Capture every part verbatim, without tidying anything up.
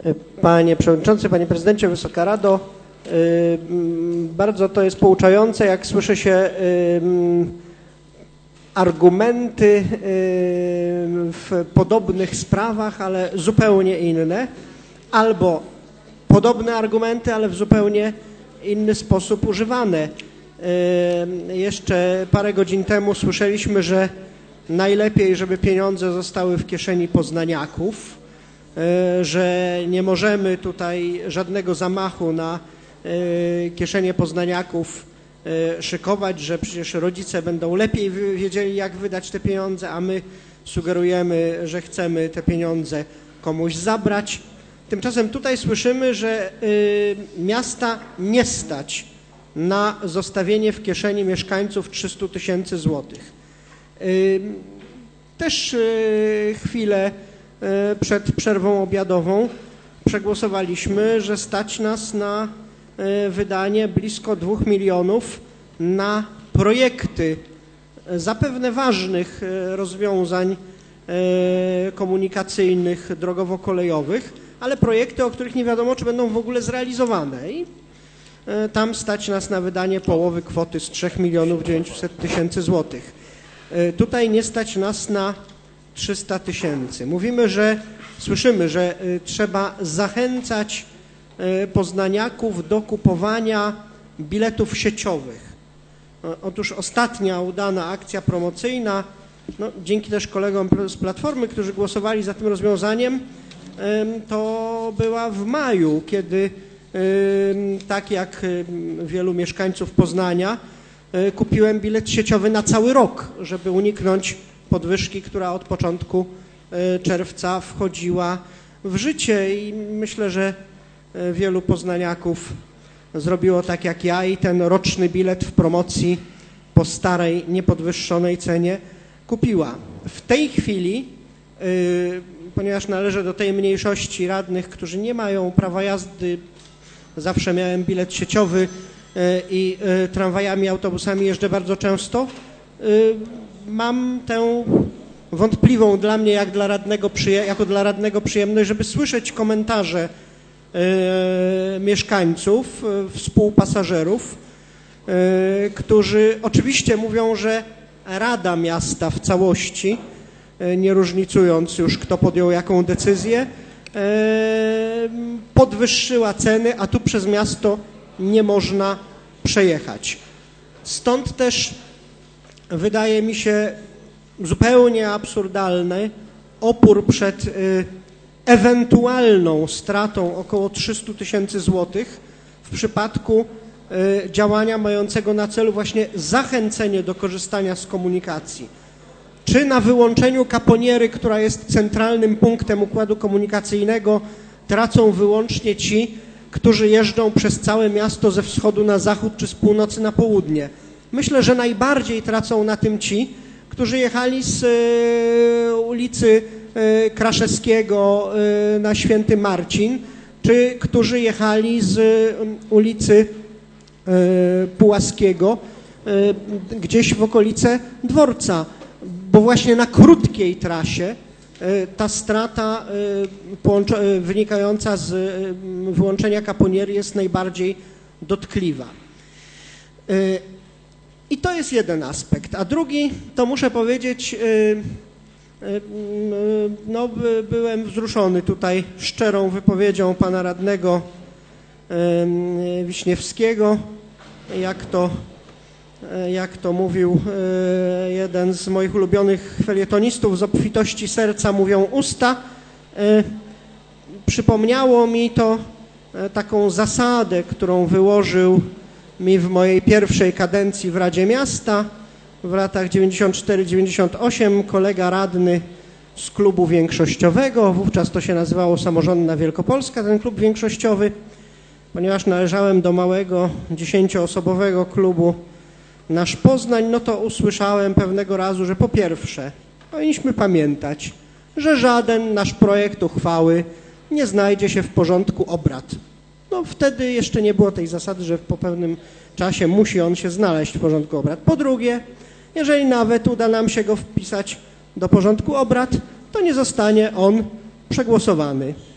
Panie Przewodniczący, Panie Prezydencie, Wysoka Rado, bardzo to jest pouczające, jak słyszy się argumenty w podobnych sprawach, ale zupełnie inne, albo podobne argumenty, ale w zupełnie inny sposób używane. Jeszcze parę godzin temu słyszeliśmy, że najlepiej, żeby pieniądze zostały w kieszeni poznaniaków, że nie możemy tutaj żadnego zamachu na kieszenie poznaniaków szykować, że przecież rodzice będą lepiej wiedzieli, jak wydać te pieniądze, a my sugerujemy, że chcemy te pieniądze komuś zabrać. Tymczasem tutaj słyszymy, że miasta nie stać na zostawienie w kieszeni mieszkańców trzystu tysięcy złotych. Też chwilę przed przerwą obiadową przegłosowaliśmy, że stać nas na wydanie blisko dwóch milionów na projekty zapewne ważnych rozwiązań komunikacyjnych, drogowo-kolejowych, ale projekty, o których nie wiadomo, czy będą w ogóle zrealizowane. I tam stać nas na wydanie połowy kwoty z trzech milionów dziewięćset tysięcy złotych. Tutaj nie stać nas na trzysta tysięcy. Mówimy, że słyszymy, że trzeba zachęcać poznaniaków do kupowania biletów sieciowych. Otóż ostatnia udana akcja promocyjna, no, dzięki też kolegom z Platformy, którzy głosowali za tym rozwiązaniem, to była w maju, kiedy tak jak wielu mieszkańców Poznania kupiłem bilet sieciowy na cały rok, żeby uniknąć podwyżki, która od początku czerwca wchodziła w życie i myślę, że wielu poznaniaków zrobiło tak jak ja i ten roczny bilet w promocji po starej, niepodwyższonej cenie kupiła. W tej chwili, ponieważ należę do tej mniejszości radnych, którzy nie mają prawa jazdy, zawsze miałem bilet sieciowy i tramwajami, autobusami jeżdżę bardzo często, mam tę wątpliwą dla mnie, jak dla radnego, jako dla radnego przyjemność, żeby słyszeć komentarze mieszkańców, współpasażerów, którzy oczywiście mówią, że Rada Miasta w całości, nie różnicując już, kto podjął jaką decyzję, podwyższyła ceny, a tu przez miasto nie można przejechać. Stąd też wydaje mi się zupełnie absurdalny opór przed ewentualną stratą około trzystu tysięcy złotych w przypadku działania mającego na celu właśnie zachęcenie do korzystania z komunikacji. Czy na wyłączeniu Kaponiery, która jest centralnym punktem układu komunikacyjnego, tracą wyłącznie ci, którzy jeżdżą przez całe miasto ze wschodu na zachód czy z północy na południe? Myślę, że najbardziej tracą na tym ci, którzy jechali z ulicy Kraszewskiego na Święty Marcin, czy którzy jechali z ulicy Pułaskiego gdzieś w okolice dworca, bo właśnie na krótkiej trasie ta strata wynikająca z wyłączenia Kaponiery jest najbardziej dotkliwa. I to jest jeden aspekt, a drugi, to muszę powiedzieć, no, byłem wzruszony tutaj szczerą wypowiedzią pana radnego Wiśniewskiego, jak to, jak to mówił jeden z moich ulubionych felietonistów, z obfitości serca mówią usta. Przypomniało mi to taką zasadę, którą wyłożył mi w mojej pierwszej kadencji w Radzie Miasta w latach dziewięćdziesiąt cztery dziewięćdziesiąt osiem kolega radny z klubu większościowego, wówczas to się nazywało Samorządna Wielkopolska, ten klub większościowy, ponieważ należałem do małego, dziesięcioosobowego klubu Nasz Poznań, no to usłyszałem pewnego razu, że po pierwsze powinniśmy pamiętać, że żaden nasz projekt uchwały nie znajdzie się w porządku obrad. No wtedy jeszcze nie było tej zasady, że po pewnym czasie musi on się znaleźć w porządku obrad. Po drugie, jeżeli nawet uda nam się go wpisać do porządku obrad, to nie zostanie on przegłosowany.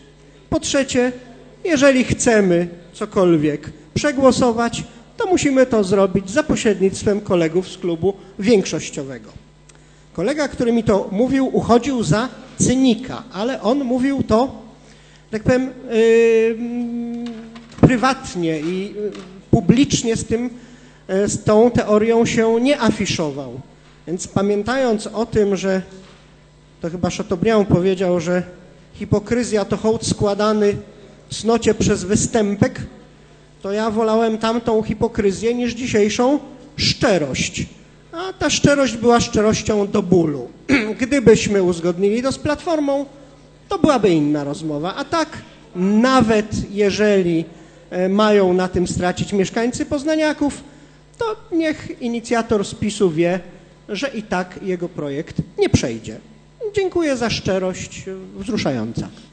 Po trzecie, jeżeli chcemy cokolwiek przegłosować, to musimy to zrobić za pośrednictwem kolegów z klubu większościowego. Kolega, który mi to mówił, uchodził za cynika, ale on mówił to, tak powiem, yy, prywatnie i publicznie z tym, z tą teorią się nie afiszował. Więc pamiętając o tym, że to chyba Chateaubriand powiedział, że hipokryzja to hołd składany cnocie przez występek, to ja wolałem tamtą hipokryzję niż dzisiejszą szczerość. A ta szczerość była szczerością do bólu. Gdybyśmy uzgodnili to z Platformą, to byłaby inna rozmowa. A tak, nawet jeżeli mają na tym stracić mieszkańcy Poznaniaków, to niech inicjator spisu wie, że i tak jego projekt nie przejdzie. Dziękuję za szczerość wzruszająca.